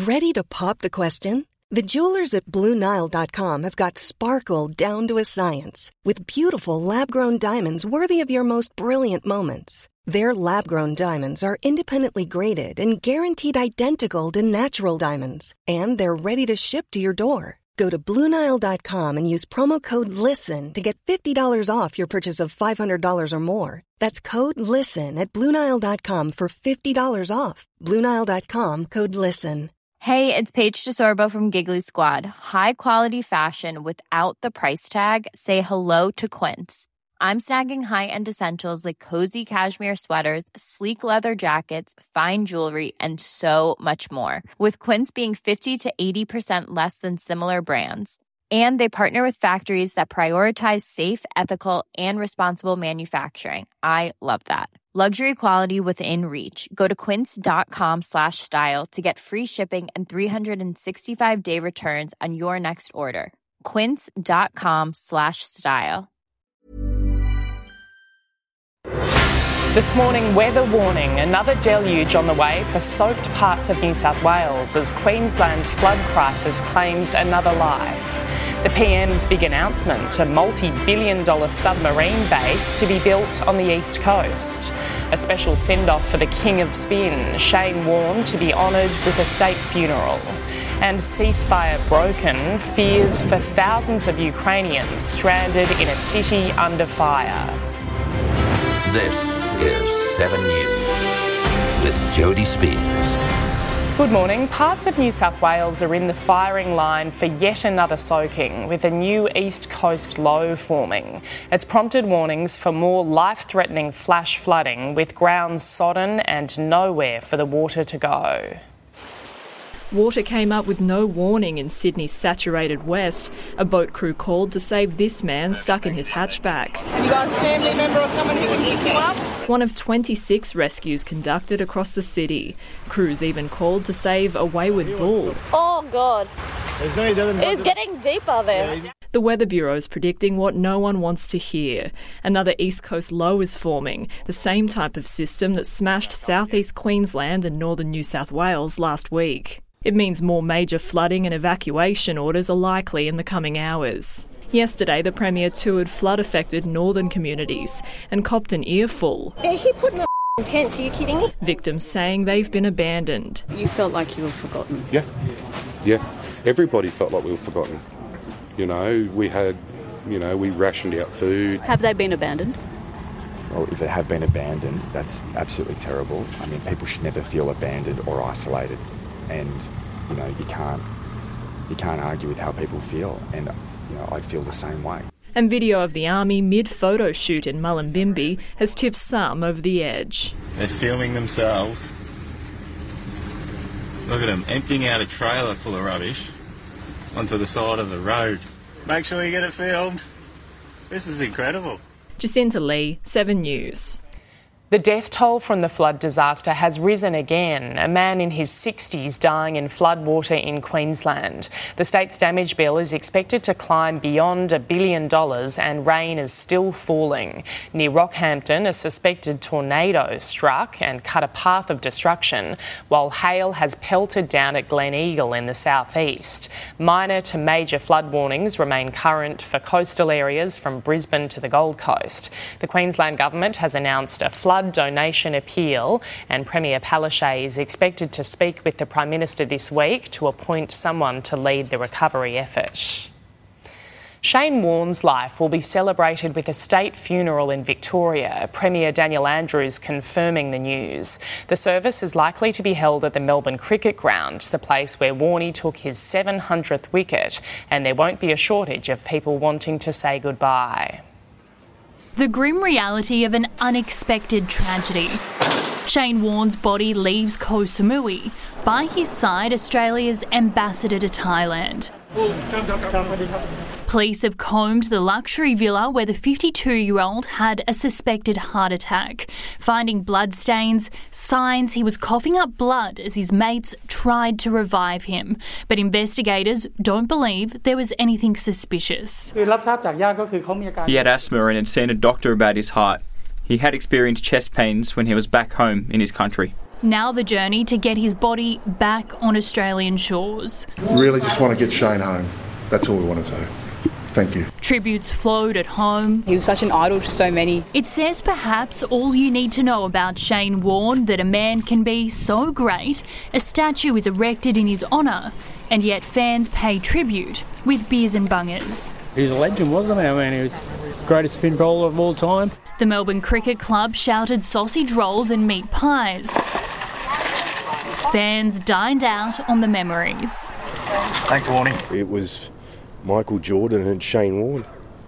Ready to pop the question? The jewelers at BlueNile.com have got sparkle down to a science with beautiful lab-grown diamonds worthy of your most brilliant moments. Their lab-grown diamonds are independently graded and guaranteed identical to natural diamonds, and they're ready to ship to your door. Go to BlueNile.com and use promo code LISTEN to get $50 off your purchase of $500 or more. That's code LISTEN at BlueNile.com for $50 off. BlueNile.com, code LISTEN. Hey, it's Paige DeSorbo from Giggly Squad. High quality fashion without the price tag. Say hello to Quince. I'm snagging high-end essentials like cozy cashmere sweaters, sleek leather jackets, fine jewelry, and so much more. With Quince being 50 to 80% less than similar brands. And they partner with factories that prioritize safe, ethical, and responsible manufacturing. I love that. Luxury quality within reach. Go to quince.com/style to get free shipping and 365-day returns on your next order. Quince.com/style. This morning, weather warning. Another deluge on the way for soaked parts of New South Wales as Queensland's flood crisis claims another life. The PM's big announcement, a multi-billion-dollar submarine base to be built on the east coast. A special send-off for the King of Spin, Shane Warne, to be honoured with a state funeral. And ceasefire broken, fears for thousands of Ukrainians stranded in a city under fire. This is 7 News with Jody Spears. Good morning. Parts of New South Wales are in the firing line for yet another soaking, with a new east coast low forming. It's prompted warnings for more life-threatening flash flooding, with grounds sodden and nowhere for the water to go. Water came up with no warning in Sydney's saturated west. A boat crew called to save this man stuck in his hatchback. Have you got a family member or someone who can pick you up? One of 26 rescues conducted across the city. Crews even called to save a wayward bull. Oh, God. It's getting deeper there. The Weather Bureau is predicting what no one wants to hear. Another East Coast low is forming, the same type of system that smashed southeast Queensland and northern New South Wales last week. It means more major flooding and evacuation orders are likely in the coming hours. Yesterday, the Premier toured flood-affected northern communities and copped an earful. Yeah, he put in a tents, are you kidding me? Victims saying they've been abandoned. You felt like you were forgotten. Yeah. Everybody felt like we were forgotten. We rationed out food. Have they been abandoned? Well, if they have been abandoned, that's absolutely terrible. I mean, people should never feel abandoned or isolated. And, you can't argue with how people feel. And, I'd feel the same way. And video of the army mid-photo shoot in Mullumbimby has tipped some over the edge. They're filming themselves. Look at them, emptying out a trailer full of rubbish onto the side of the road. Make sure you get it filmed. This is incredible. Jacinta Lee, 7 News. The death toll from the flood disaster has risen again, a man in his 60s dying in floodwater in Queensland. The state's damage bill is expected to climb beyond $1 billion and rain is still falling. Near Rockhampton, a suspected tornado struck and cut a path of destruction, while hail has pelted down at Gleneagle in the southeast. Minor to major flood warnings remain current for coastal areas from Brisbane to the Gold Coast. The Queensland Government has announced a flood donation appeal, and Premier Palaszczuk is expected to speak with the Prime Minister this week to appoint someone to lead the recovery effort. Shane Warne's life will be celebrated with a state funeral in Victoria, Premier Daniel Andrews confirming the news. The service is likely to be held at the Melbourne Cricket Ground, the place where Warney took his 700th wicket, and there won't be a shortage of people wanting to say goodbye. The grim reality of an unexpected tragedy. Shane Warne's body leaves Koh Samui. By his side, Australia's ambassador to Thailand. Police have combed the luxury villa where the 52-year-old had a suspected heart attack, finding bloodstains, signs he was coughing up blood as his mates tried to revive him. But investigators don't believe there was anything suspicious. He had asthma and had seen a doctor about his heart. He had experienced chest pains when he was back home in his country. Now the journey to get his body back on Australian shores. Really just want to get Shane home. That's all we want to do. Thank you. Tributes flowed at home. He was such an idol to so many. It says perhaps all you need to know about Shane Warne, that a man can be so great, a statue is erected in his honour, and yet fans pay tribute with beers and bungers. He's a legend, wasn't he? I mean, he was the greatest spin bowler of all time. The Melbourne Cricket Club shouted sausage rolls and meat pies. Fans dined out on the memories. Thanks, Warnie. It was Michael Jordan and Shane Warne,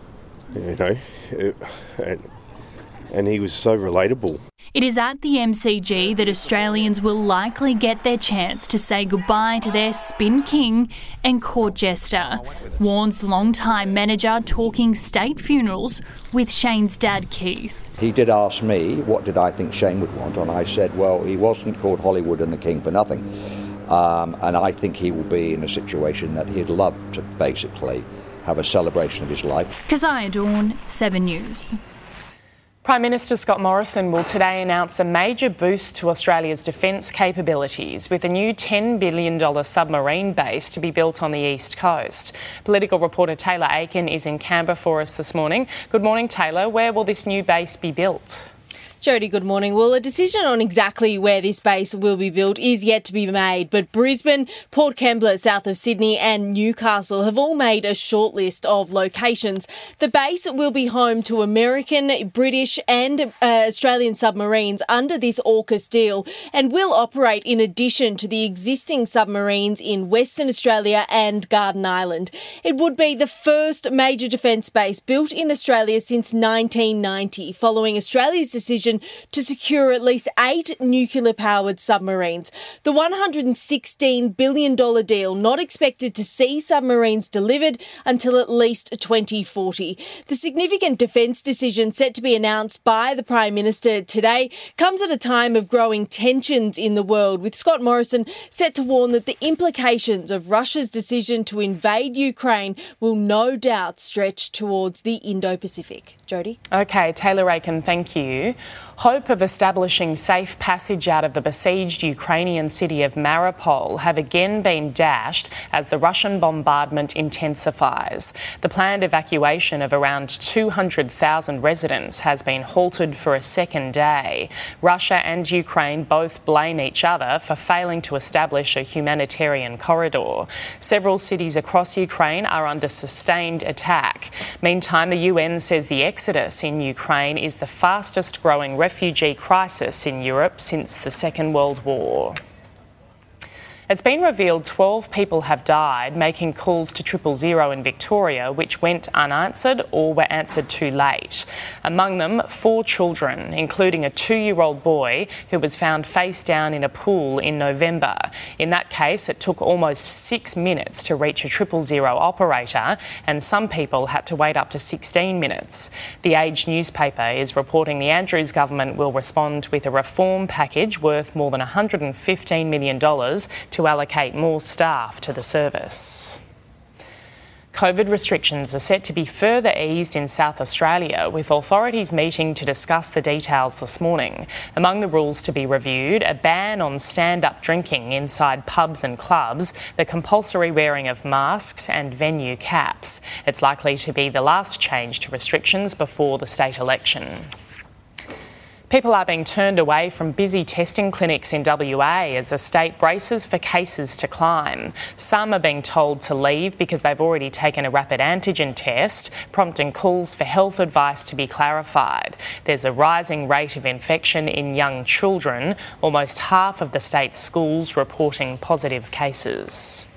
and he was so relatable. It is at the MCG that Australians will likely get their chance to say goodbye to their spin king and court jester. Warne's longtime manager talking state funerals with Shane's dad, Keith. He did ask me what did I think Shane would want, and I said, well, he wasn't called Hollywood and the King for nothing. And I think he will be in a situation that he'd love to basically have a celebration of his life. Keziah Dawn, 7 News. Prime Minister Scott Morrison will today announce a major boost to Australia's defence capabilities with a new $10 billion submarine base to be built on the east coast. Political reporter Taylor Aiken is in Canberra for us this morning. Good morning, Taylor. Where will this new base be built? Jody, good morning. Well, a decision on exactly where this base will be built is yet to be made, but Brisbane, Port Kembla, south of Sydney and Newcastle have all made a short list of locations. The base will be home to American, British and Australian submarines under this AUKUS deal and will operate in addition to the existing submarines in Western Australia and Garden Island. It would be the first major defence base built in Australia since 1990, following Australia's decision to secure at least 8 nuclear-powered submarines. The $116 billion deal not expected to see submarines delivered until at least 2040. The significant defence decision set to be announced by the Prime Minister today comes at a time of growing tensions in the world, with Scott Morrison set to warn that the implications of Russia's decision to invade Ukraine will no doubt stretch towards the Indo-Pacific. Jody? OK, Taylor Aiken, thank you. Hope of establishing safe passage out of the besieged Ukrainian city of Mariupol have again been dashed as the Russian bombardment intensifies. The planned evacuation of around 200,000 residents has been halted for a second day. Russia and Ukraine both blame each other for failing to establish a humanitarian corridor. Several cities across Ukraine are under sustained attack. Meantime, the UN says the exodus in Ukraine is the fastest growing refugee crisis in Europe since the Second World War. It's been revealed 12 people have died making calls to 000 in Victoria which went unanswered or were answered too late. Among them, 4 children, including a 2-year-old boy who was found face down in a pool in November. In that case, it took almost 6 minutes to reach a 000 operator, and some people had to wait up to 16 minutes. The Age newspaper is reporting the Andrews government will respond with a reform package worth more than $115 million to allocate more staff to the service. COVID restrictions are set to be further eased in South Australia, with authorities meeting to discuss the details this morning. Among the rules to be reviewed, a ban on stand-up drinking inside pubs and clubs, the compulsory wearing of masks and venue caps. It's likely to be the last change to restrictions before the state election. People are being turned away from busy testing clinics in WA as the state braces for cases to climb. Some are being told to leave because they've already taken a rapid antigen test, prompting calls for health advice to be clarified. There's a rising rate of infection in young children, almost half of the state's schools reporting positive cases.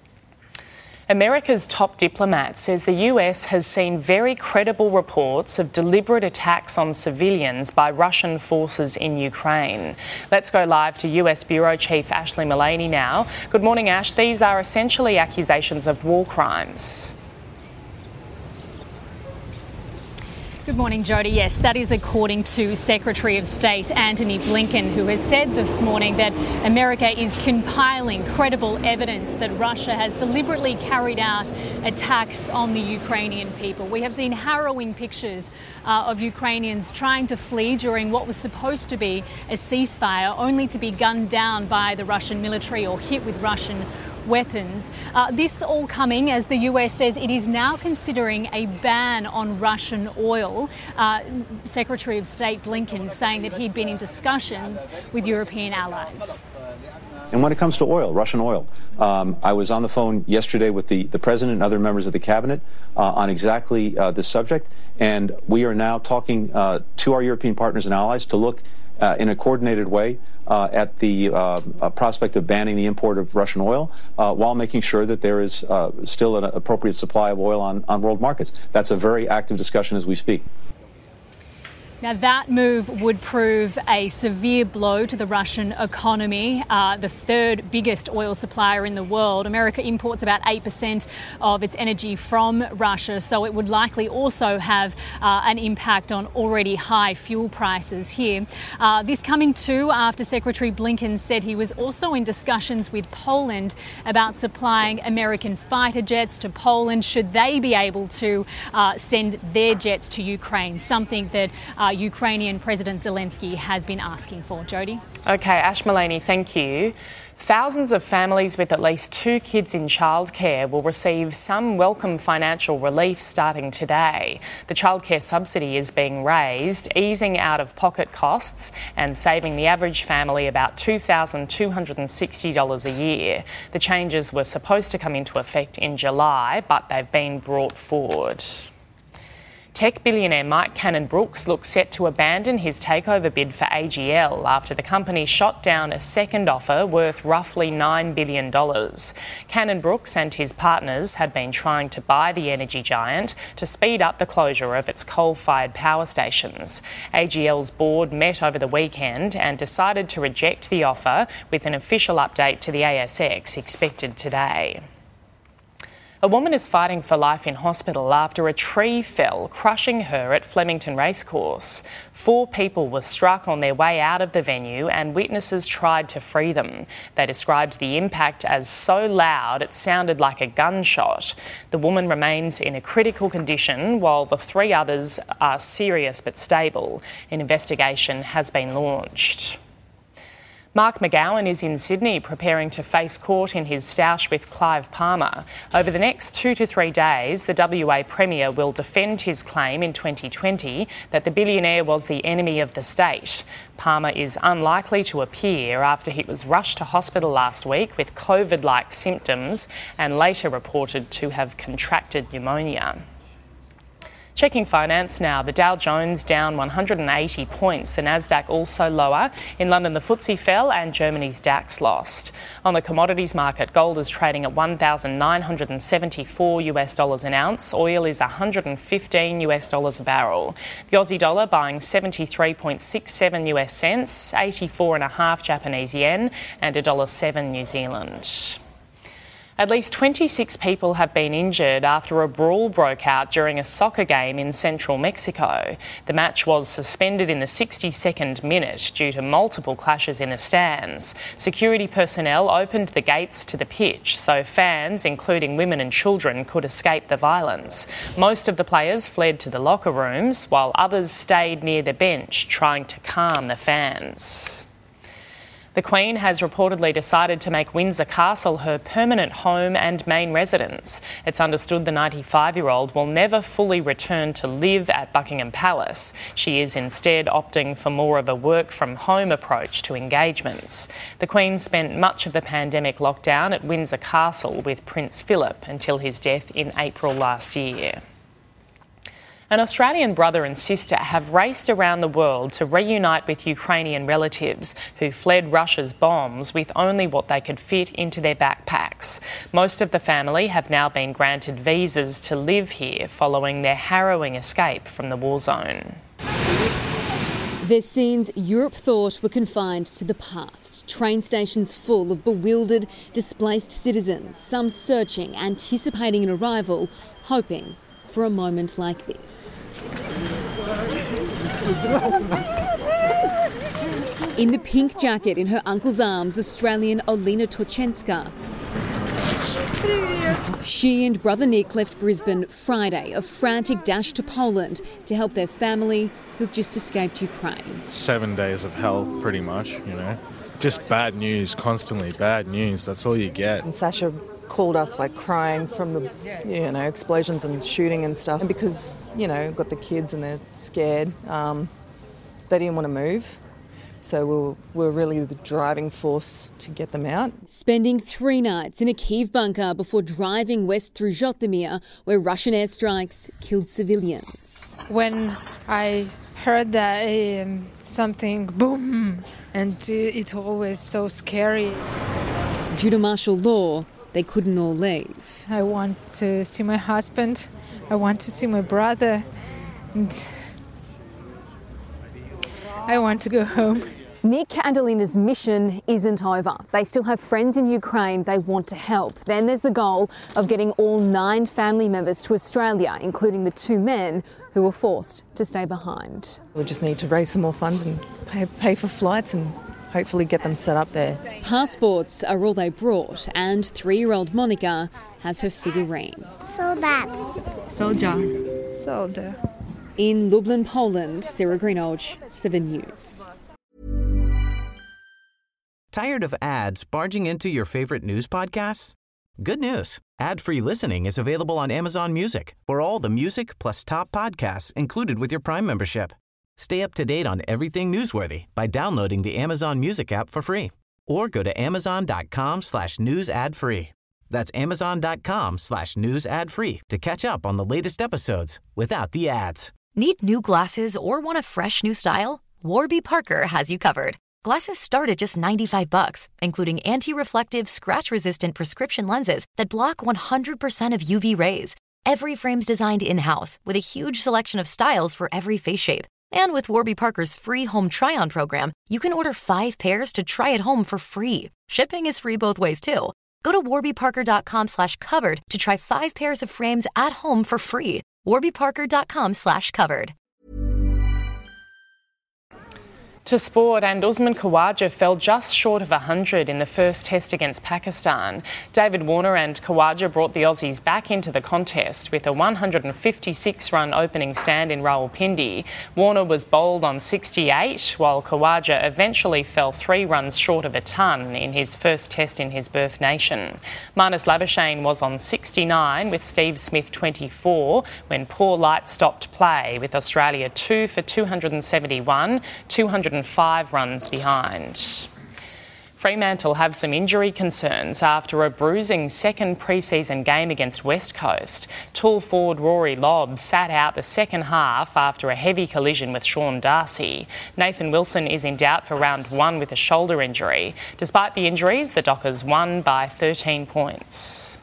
America's top diplomat says the US has seen very credible reports of deliberate attacks on civilians by Russian forces in Ukraine. Let's go live to US Bureau Chief Ashley Mullaney now. Good morning, Ash. These are essentially accusations of war crimes. Good morning, Jody. Yes, that is according to Secretary of State Antony Blinken, who has said this morning that America is compiling credible evidence that Russia has deliberately carried out attacks on the Ukrainian people. We have seen harrowing pictures of Ukrainians trying to flee during what was supposed to be a ceasefire, only to be gunned down by the Russian military or hit with Russian weapons. This all coming as the US says it is now considering a ban on Russian oil. Secretary of State Blinken saying that he'd been in discussions with European allies. And when it comes to oil, Russian oil, I was on the phone yesterday with the president and other members of the cabinet on exactly this subject, and we are now talking to our European partners and allies to look in a coordinated way at the prospect of banning the import of Russian oil while making sure that there is still an appropriate supply of oil on world markets. That's a very active discussion as we speak. Now, that move would prove a severe blow to the Russian economy, the third biggest oil supplier in the world. America imports about 8% of its energy from Russia, so it would likely also have an impact on already high fuel prices here. This coming too after Secretary Blinken said he was also in discussions with Poland about supplying American fighter jets to Poland should they be able to send their jets to Ukraine, something that Ukrainian President Zelensky has been asking for. Jody? OK, Ash Mullaney, thank you. Thousands of families with at least 2 kids in childcare will receive some welcome financial relief starting today. The childcare subsidy is being raised, easing out-of-pocket costs and saving the average family about $2,260 a year. The changes were supposed to come into effect in July, but they've been brought forward. Tech billionaire Mike Cannon-Brookes looks set to abandon his takeover bid for AGL after the company shot down a second offer worth roughly $9 billion. Cannon-Brookes and his partners had been trying to buy the energy giant to speed up the closure of its coal-fired power stations. AGL's board met over the weekend and decided to reject the offer, with an official update to the ASX expected today. A woman is fighting for life in hospital after a tree fell, crushing her at Flemington Racecourse. 4 people were struck on their way out of the venue and witnesses tried to free them. They described the impact as so loud it sounded like a gunshot. The woman remains in a critical condition while the 3 others are serious but stable. An investigation has been launched. Mark McGowan is in Sydney preparing to face court in his stoush with Clive Palmer. Over the next 2 to 3 days, the WA Premier will defend his claim in 2020 that the billionaire was the enemy of the state. Palmer is unlikely to appear after he was rushed to hospital last week with COVID-like symptoms and later reported to have contracted pneumonia. Checking finance now, the Dow Jones down 180 points, the Nasdaq also lower. In London, the FTSE fell and Germany's DAX lost. On the commodities market, gold is trading at $1,974 an ounce. Oil is $115 a barrel. The Aussie dollar buying 73.67 US cents, 84.5 Japanese yen and $1.07 New Zealand. At least 26 people have been injured after a brawl broke out during a soccer game in central Mexico. The match was suspended in the 62nd minute due to multiple clashes in the stands. Security personnel opened the gates to the pitch so fans, including women and children, could escape the violence. Most of the players fled to the locker rooms while others stayed near the bench trying to calm the fans. The Queen has reportedly decided to make Windsor Castle her permanent home and main residence. It's understood the 95-year-old will never fully return to live at Buckingham Palace. She is instead opting for more of a work-from-home approach to engagements. The Queen spent much of the pandemic lockdown at Windsor Castle with Prince Philip until his death in April last year. An Australian brother and sister have raced around the world to reunite with Ukrainian relatives who fled Russia's bombs with only what they could fit into their backpacks. Most of the family have now been granted visas to live here following their harrowing escape from the war zone. They're scenes Europe thought were confined to the past. Train stations full of bewildered, displaced citizens, some searching, anticipating an arrival, hoping for a moment like this. In the pink jacket in her uncle's arms, Australian Olena Torchenska. She and brother Nick left Brisbane Friday, a frantic dash to Poland to help their family who've just escaped Ukraine. 7 days of hell, pretty much, you know. Just bad news, constantly bad news. That's all you get. And Sasha called us like crying from the, explosions and shooting and stuff. And because, got the kids and they're scared, they didn't want to move. So we're really the driving force to get them out. Spending 3 nights in a Kyiv bunker before driving west through Zhytomyr, where Russian airstrikes killed civilians. When I heard that something boom, and it's always so scary. Due to martial law, they couldn't all leave. I want to see my husband. I want to see my brother. And I want to go home. Nick and Alina's mission isn't over. They still have friends in Ukraine they want to help. Then there's the goal of getting all 9 family members to Australia, including the 2 men who were forced to stay behind. We just need to raise some more funds and pay for flights and hopefully get them set up there. Passports are all they brought, and 3-year-old Monica has her figurine. Soldier. In Lublin, Poland, Sarah Greenhalgh, 7 News. Tired of ads barging into your favorite news podcasts? Good news. Ad-free listening is available on Amazon Music for all the music plus top podcasts included with your Prime membership. Stay up to date on everything newsworthy by downloading the Amazon Music app for free or go to amazon.com/news ad free. That's amazon.com/news ad free to catch up on the latest episodes without the ads. Need new glasses or want a fresh new style? Warby Parker has you covered. Glasses start at just $95, including anti-reflective, scratch-resistant prescription lenses that block 100% of UV rays. Every frame's designed in-house with a huge selection of styles for every face shape. And with Warby Parker's free home try-on program, you can order 5 pairs to try at home for free. Shipping is free both ways, too. Go to warbyparker.com/covered to try 5 pairs of frames at home for free. warbyparker.com/covered. To sport, and Usman Khawaja fell just short of 100 in the first test against Pakistan. David Warner and Khawaja brought the Aussies back into the contest with a 156-run opening stand in Rawalpindi. Warner was bowled on 68, while Khawaja eventually fell 3 runs short of a ton in his first test in his birth nation. Marnus Labuschagne was on 69 with Steve Smith 24 when poor light stopped play, with Australia 2 for 271, 205 runs behind. Fremantle have some injury concerns after a bruising second pre-season game against West Coast. Tall forward Rory Lobb sat out the second half after a heavy collision with Sean Darcy. Nathan Wilson is in doubt for round 1 with a shoulder injury. Despite the injuries, the Dockers won by 13 points.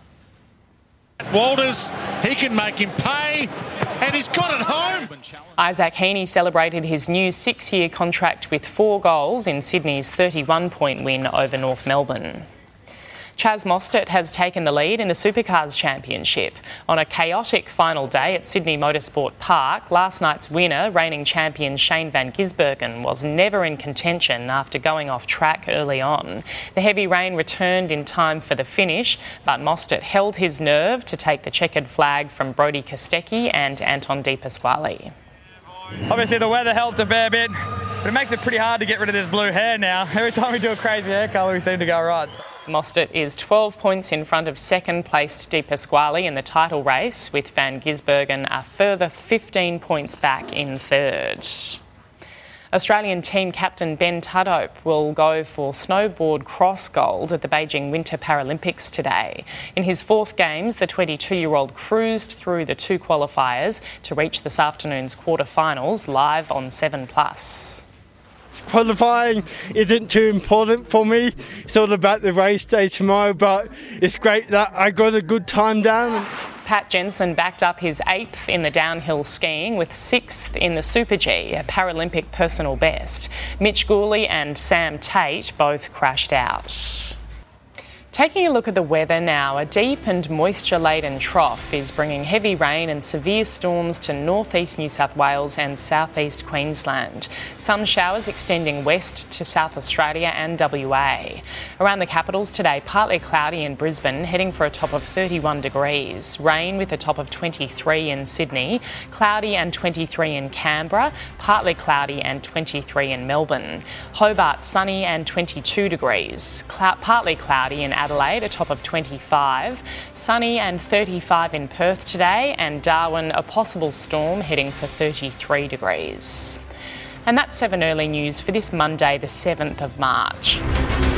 Walters, he can make him pay, and he's got it home. Isaac Heaney celebrated his new 6-year contract with 4 goals in Sydney's 31-point win over North Melbourne. Chaz Mostert has taken the lead in the Supercars Championship. On a chaotic final day at Sydney Motorsport Park, last night's winner, reigning champion Shane van Gisbergen, was never in contention after going off track early on. The heavy rain returned in time for the finish, but Mostert held his nerve to take the checkered flag from Brody Kostecki and Anton De Pasquale. Obviously the weather helped a fair bit, but it makes it pretty hard to get rid of this blue hair now. Every time we do a crazy hair colour, we seem to go right. Mostert is 12 points in front of second-placed De Pasquale in the title race, with Van Gisbergen a further 15 points back in third. Australian team captain Ben Tudhope will go for snowboard cross gold at the Beijing Winter Paralympics today. In his 4th Games, the 22-year-old cruised through the 2 qualifiers to reach this afternoon's quarterfinals live on 7plus. Qualifying isn't too important for me. It's all about the race day tomorrow, but it's great that I got a good time down. Pat Jensen backed up his 8th in the downhill skiing with 6th in the Super G, a Paralympic personal best. Mitch Gooley and Sam Tate both crashed out. Taking a look at the weather now, a deep and moisture-laden trough is bringing heavy rain and severe storms to northeast New South Wales and southeast Queensland. Some showers extending west to South Australia and WA. Around the capitals today, partly cloudy in Brisbane, heading for a top of 31 degrees. Rain with a top of 23 in Sydney, cloudy and 23 in Canberra, partly cloudy and 23 in Melbourne. Hobart sunny and 22 degrees. Partly cloudy in Adelaide, a top of 25, sunny and 35 in Perth today, and Darwin, a possible storm heading for 33 degrees. And that's 7 Early News for this Monday, the 7th of March.